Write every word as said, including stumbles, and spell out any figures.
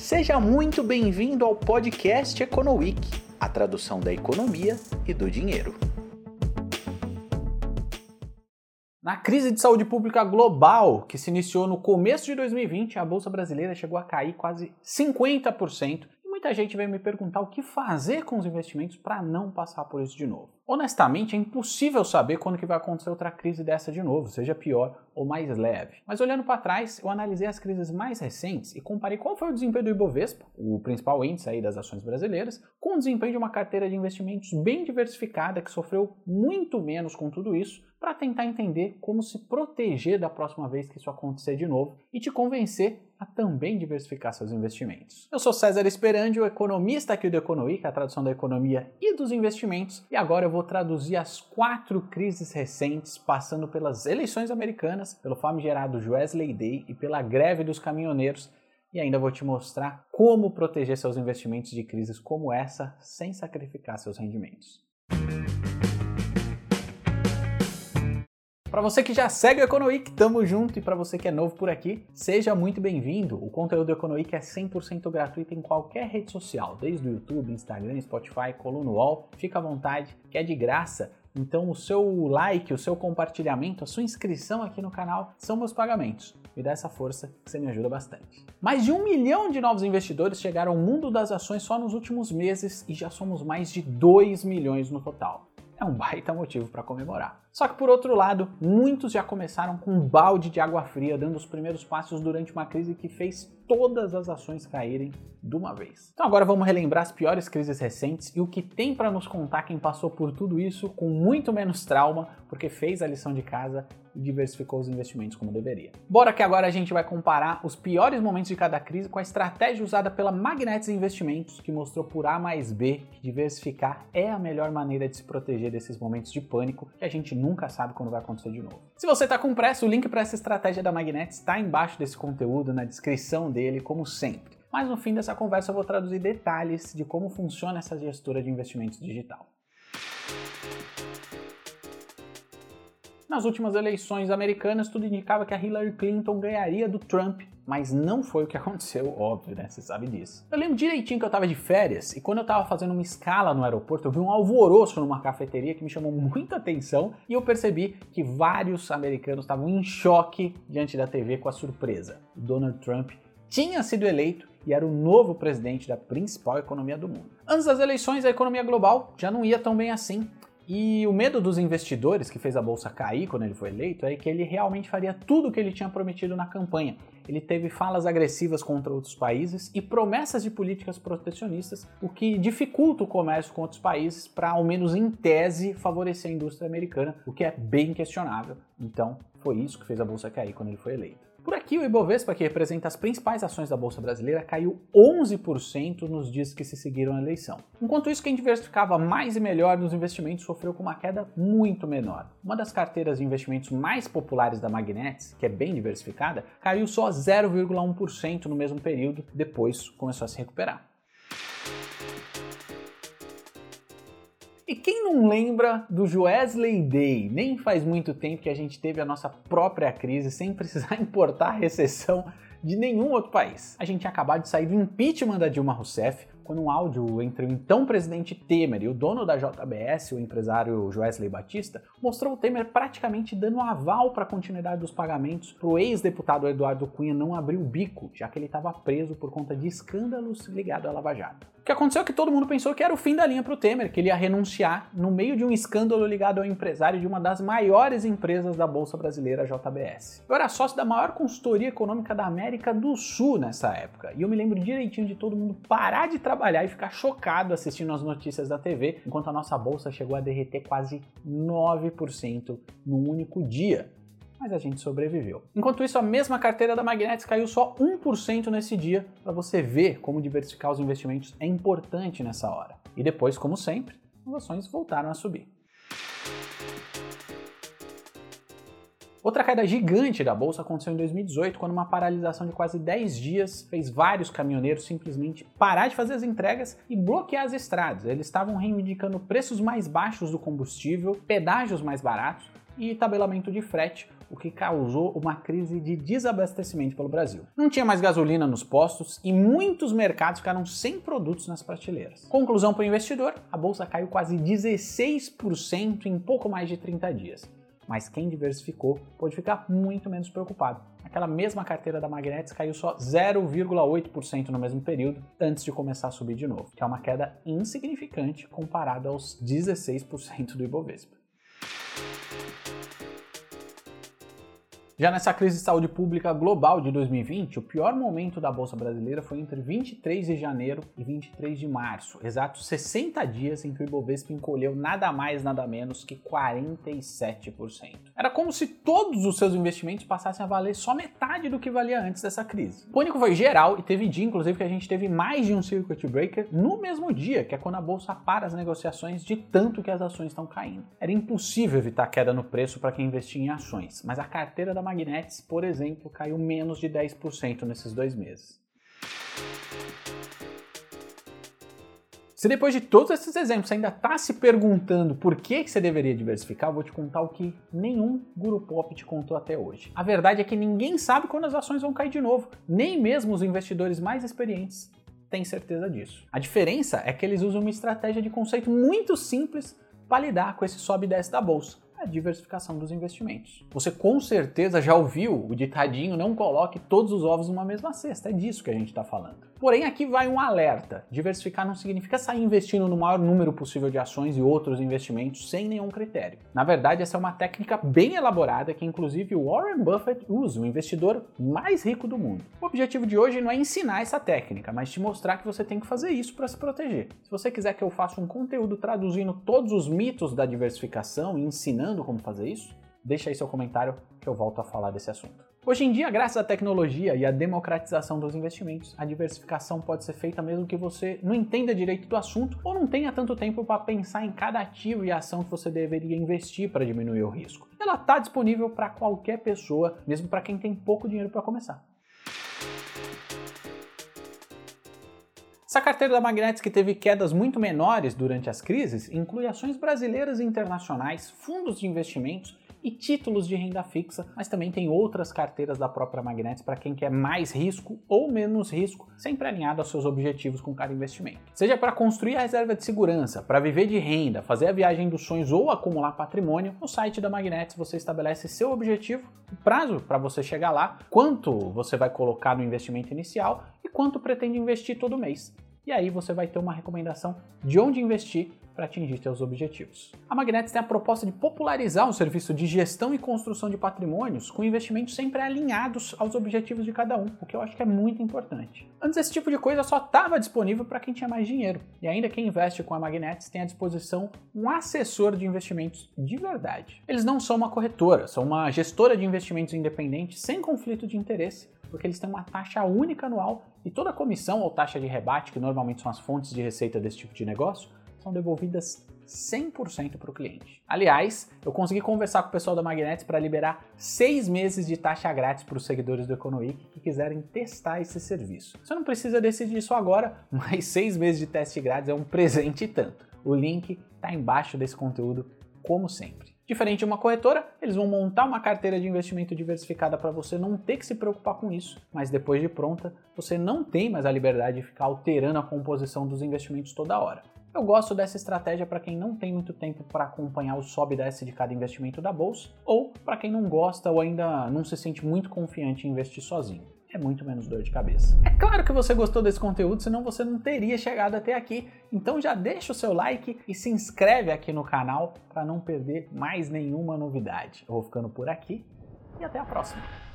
Seja muito bem-vindo ao podcast Econoweek, a tradução da economia e do dinheiro. Na crise de saúde pública global, que se iniciou no começo de dois mil e vinte, a Bolsa Brasileira chegou a cair quase cinquenta por cento. E muita gente veio me perguntar o que fazer com os investimentos para não passar por isso de novo. Honestamente, é impossível saber quando que vai acontecer outra crise dessa de novo, seja pior ou mais leve. Mas olhando para trás, eu analisei as crises mais recentes e comparei qual foi o desempenho do Ibovespa, o principal índice aí das ações brasileiras, com o desempenho de uma carteira de investimentos bem diversificada que sofreu muito menos com tudo isso, para tentar entender como se proteger da próxima vez que isso acontecer de novo e te convencer a também diversificar seus investimentos. Eu sou César Esperandi, o economista aqui do Econoweek, a tradução da economia e dos investimentos, e agora eu vou traduzir as quatro crises recentes, passando pelas eleições americanas, pelo famigerado Joesley Day e pela greve dos caminhoneiros, e ainda vou te mostrar como proteger seus investimentos de crises como essa sem sacrificar seus rendimentos. Para você que já segue o Econoweek, tamo junto, e para você que é novo por aqui, seja muito bem-vindo. O conteúdo do Econoweek é cem por cento gratuito em qualquer rede social, desde o YouTube, Instagram, Spotify, Coluna U O L. Fica à vontade, que é de graça. Então o seu like, o seu compartilhamento, a sua inscrição aqui no canal são meus pagamentos. Me dá essa força que você me ajuda bastante. Mais de um milhão de novos investidores chegaram ao mundo das ações só nos últimos meses e já somos mais de dois milhões no total. É um baita motivo para comemorar. Só que por outro lado, muitos já começaram com um balde de água fria, dando os primeiros passos durante uma crise que fez todas as ações caírem de uma vez. Então agora vamos relembrar as piores crises recentes e o que tem para nos contar quem passou por tudo isso com muito menos trauma, porque fez a lição de casa e diversificou os investimentos como deveria. Bora que agora a gente vai comparar os piores momentos de cada crise com a estratégia usada pela Magnetis Investimentos, que mostrou por A mais B que diversificar é a melhor maneira de se proteger desses momentos de pânico que a gente nunca sabe quando vai acontecer de novo. Se você está com pressa, o link para essa estratégia da Magnetis está embaixo desse conteúdo, na descrição dele, como sempre. Mas no fim dessa conversa eu vou traduzir detalhes de como funciona essa gestora de investimentos digital. Nas últimas eleições americanas, tudo indicava que a Hillary Clinton ganharia do Trump, mas não foi o que aconteceu, óbvio, né? Você sabe disso. Eu lembro direitinho que eu tava de férias e quando eu tava fazendo uma escala no aeroporto, eu vi um alvoroço numa cafeteria que me chamou muita atenção e eu percebi que vários americanos estavam em choque diante da T V com a surpresa. O Donald Trump tinha sido eleito e era o novo presidente da principal economia do mundo. Antes das eleições, a economia global já não ia tão bem assim. E o medo dos investidores, que fez a bolsa cair quando ele foi eleito, é que ele realmente faria tudo o que ele tinha prometido na campanha. Ele teve falas agressivas contra outros países e promessas de políticas protecionistas, o que dificulta o comércio com outros países para, ao menos em tese, favorecer a indústria americana, o que é bem questionável. Então, foi isso que fez a bolsa cair quando ele foi eleito. Por aqui, o Ibovespa, que representa as principais ações da Bolsa Brasileira, caiu onze por cento nos dias que se seguiram à eleição. Enquanto isso, quem diversificava mais e melhor nos investimentos sofreu com uma queda muito menor. Uma das carteiras de investimentos mais populares da Magnetis, que é bem diversificada, caiu só zero vírgula um por cento no mesmo período, depois começou a se recuperar. E quem não lembra do Joesley Day? Nem faz muito tempo que a gente teve a nossa própria crise sem precisar importar a recessão de nenhum outro país. A gente tinha acabado de sair do impeachment da Dilma Rousseff, quando um áudio entre o então presidente Temer e o dono da J B S, o empresário Joesley Batista, mostrou o Temer praticamente dando aval para a continuidade dos pagamentos para o ex-deputado Eduardo Cunha não abrir o bico, já que ele estava preso por conta de escândalos ligados à Lava Jato. O que aconteceu é que todo mundo pensou que era o fim da linha para o Temer, que ele ia renunciar no meio de um escândalo ligado ao empresário de uma das maiores empresas da Bolsa Brasileira, a J B S. Eu era sócio da maior consultoria econômica da América do Sul nessa época, e eu me lembro direitinho de todo mundo parar de trabalhar e ficar chocado assistindo as notícias da T V, enquanto a nossa bolsa chegou a derreter quase nove por cento num único dia. Mas a gente sobreviveu. Enquanto isso, a mesma carteira da Magnetis caiu só um por cento nesse dia, para você ver como diversificar os investimentos é importante nessa hora. E depois, como sempre, as ações voltaram a subir. Outra queda gigante da bolsa aconteceu em dois mil e dezoito, quando uma paralisação de quase dez dias fez vários caminhoneiros simplesmente parar de fazer as entregas e bloquear as estradas. Eles estavam reivindicando preços mais baixos do combustível, pedágios mais baratos e tabelamento de frete, o que causou uma crise de desabastecimento pelo Brasil. Não tinha mais gasolina nos postos e muitos mercados ficaram sem produtos nas prateleiras. Conclusão para o investidor, a bolsa caiu quase dezesseis por cento em pouco mais de trinta dias. Mas quem diversificou pode ficar muito menos preocupado. Aquela mesma carteira da Magnetis caiu só zero vírgula oito por cento no mesmo período antes de começar a subir de novo, que é uma queda insignificante comparada aos dezesseis por cento do Ibovespa. Já nessa crise de saúde pública global de dois mil e vinte, o pior momento da Bolsa Brasileira foi entre vinte e três de janeiro e vinte e três de março, exatos sessenta dias em que o Ibovespa encolheu nada mais nada menos que quarenta e sete por cento. Era como se todos os seus investimentos passassem a valer só metade do que valia antes dessa crise. O pânico foi geral e teve dia, inclusive, que a gente teve mais de um circuit breaker no mesmo dia, que é quando a Bolsa para as negociações de tanto que as ações estão caindo. Era impossível evitar queda no preço para quem investia em ações, mas a carteira da Magnetis, por exemplo, caiu menos de dez por cento nesses dois meses. Se depois de todos esses exemplos você ainda está se perguntando por que você deveria diversificar, eu vou te contar o que nenhum Guru Pop te contou até hoje. A verdade é que ninguém sabe quando as ações vão cair de novo, nem mesmo os investidores mais experientes têm certeza disso. A diferença é que eles usam uma estratégia de conceito muito simples para lidar com esse sobe e desce da bolsa. A diversificação dos investimentos. Você com certeza já ouviu o ditadinho não coloque todos os ovos numa mesma cesta, é disso que a gente está falando. Porém, aqui vai um alerta. Diversificar não significa sair investindo no maior número possível de ações e outros investimentos sem nenhum critério. Na verdade, essa é uma técnica bem elaborada que inclusive o Warren Buffett usa, o investidor mais rico do mundo. O objetivo de hoje não é ensinar essa técnica, mas te mostrar que você tem que fazer isso para se proteger. Se você quiser que eu faça um conteúdo traduzindo todos os mitos da diversificação e ensinando como fazer isso, deixa aí seu comentário que eu volto a falar desse assunto. Hoje em dia, graças à tecnologia e à democratização dos investimentos, a diversificação pode ser feita mesmo que você não entenda direito do assunto ou não tenha tanto tempo para pensar em cada ativo e ação que você deveria investir para diminuir o risco. Ela está disponível para qualquer pessoa, mesmo para quem tem pouco dinheiro para começar. Essa carteira da Magnetis, que teve quedas muito menores durante as crises, inclui ações brasileiras e internacionais, fundos de investimentos e títulos de renda fixa, mas também tem outras carteiras da própria Magnetis para quem quer mais risco ou menos risco, sempre alinhado aos seus objetivos com cada investimento. Seja para construir a reserva de segurança, para viver de renda, fazer a viagem dos sonhos ou acumular patrimônio, no site da Magnetis você estabelece seu objetivo, o prazo para você chegar lá, quanto você vai colocar no investimento inicial e quanto pretende investir todo mês. E aí você vai ter uma recomendação de onde investir para atingir seus objetivos. A Magnetis tem a proposta de popularizar um serviço de gestão e construção de patrimônios com investimentos sempre alinhados aos objetivos de cada um, o que eu acho que é muito importante. Antes esse tipo de coisa só estava disponível para quem tinha mais dinheiro, e ainda quem investe com a Magnetis tem à disposição um assessor de investimentos de verdade. Eles não são uma corretora, são uma gestora de investimentos independente sem conflito de interesse, porque eles têm uma taxa única anual e toda a comissão ou taxa de rebate, que normalmente são as fontes de receita desse tipo de negócio, são devolvidas cem por cento para o cliente. Aliás, eu consegui conversar com o pessoal da Magnetis para liberar seis meses de taxa grátis para os seguidores do EconoWeek que quiserem testar esse serviço. Você não precisa decidir isso agora, mas seis meses de teste grátis é um presente e tanto. O link está embaixo desse conteúdo, como sempre. Diferente de uma corretora, eles vão montar uma carteira de investimento diversificada para você não ter que se preocupar com isso, mas depois de pronta, você não tem mais a liberdade de ficar alterando a composição dos investimentos toda hora. Eu gosto dessa estratégia para quem não tem muito tempo para acompanhar o sobe e desce de cada investimento da bolsa, ou para quem não gosta ou ainda não se sente muito confiante em investir sozinho. É muito menos dor de cabeça. É claro que você gostou desse conteúdo, senão você não teria chegado até aqui. Então já deixa o seu like e se inscreve aqui no canal para não perder mais nenhuma novidade. Eu vou ficando por aqui e até a próxima.